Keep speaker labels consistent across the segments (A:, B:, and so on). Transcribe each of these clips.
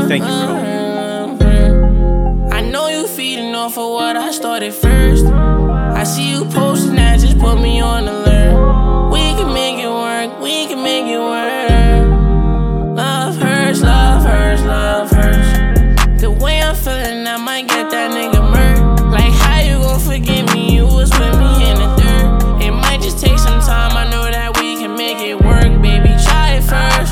A: Thank you, bro.
B: I know you feeding off of what I started first. I see you posting that, just put me on alert. We can make it work, we can make it work. Love hurts, love hurts, love hurts. The way I'm feeling, I might get that nigga murked. Like how you gon' forgive me, you was with me in the dirt. It might just take some time, I know that we can make it work. Baby, try it first.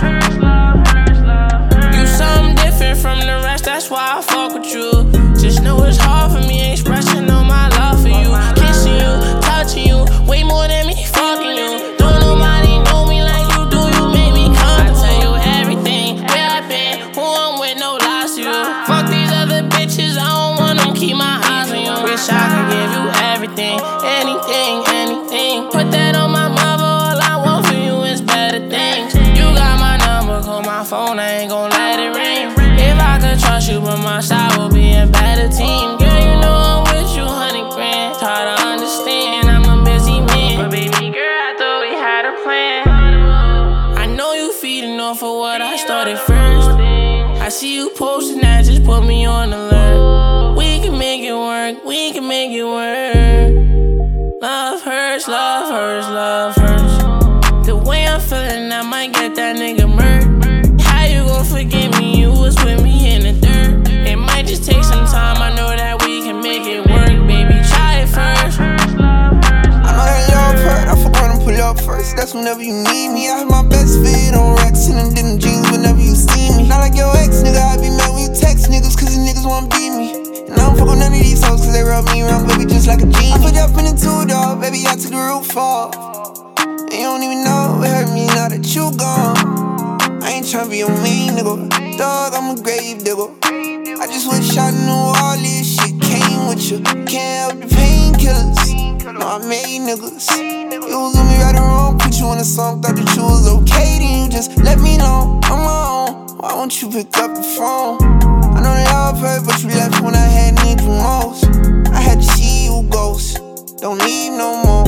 B: You something different from the rest, that's why I fuck with you. Just know it's hard for me expressing all my love for you. Kissing you, touching you, way more than me fucking you. Don't nobody know me like you do, you make me comfortable. I tell you everything, where I been, who I'm with, no lies to you. Fuck these other bitches, I don't want them, keep my eyes on you. Wish I could give you everything, anything, anything. Put that on my mother, all I want for you is better things. You got my number, call my phone, I ain't gon' let it ring. If I could trust you, but my side will be a better team. Girl, you know I'm with you, 100 grand. Try to understand, I'm a busy man. But baby girl, I thought we had a plan. I know you feeding off of what I started first. I see you posting that, just put me on alert. We can make it work, we can make it work. Love hurts, love hurts, love hurts. The way I'm feeling, I might get that nigga murked. How you gon' forgive me, you was with me in the dirt. It might just take some time, I know that we can make it work. Baby, try it first.
C: I know that love hurt, I forgot to pull up first. That's whenever you need me. I have my best fit on Rex and them denim jeans whenever you see me. Not like your ex, nigga, I be mad when you text niggas, cause these niggas wanna beat me. And I don't fuck with none of these hoes, cause they rub me wrong, baby, just like a genie. I put up in the two-door, baby, I took the roof off. And you don't even know it hurt me now that you gone. I ain't tryna be a mean nigga, dog, I'm a grave digger. I just wish I knew all this shit came with you. Can't help the painkillers, no, I made niggas. You was with me right or wrong, put you on a song, thought that you was okay, then you just let me know I'm on. Why won't you pick up the phone? I know that love hurt, but you left when I had need you most. I had to see you ghost, don't leave no more.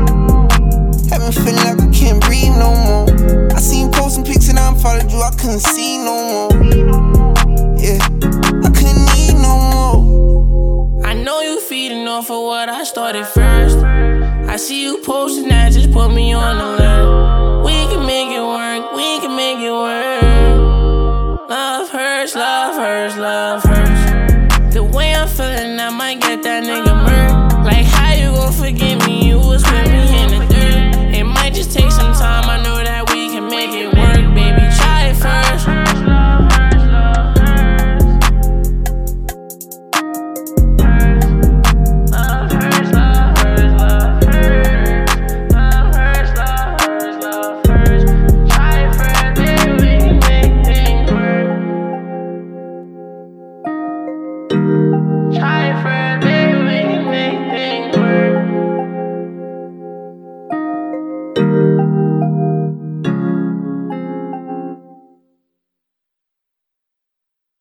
C: Had me feeling like I can't breathe no more. I seen posting pics and I followed you, I couldn't see no more. Yeah, I couldn't need no more.
B: I know you feeding off of what I started first. I see you posting that, just put me on alert. We can make it work, we can make it work. Love hurts, love hurts, love hurts. The way I'm feeling, I might get that nigga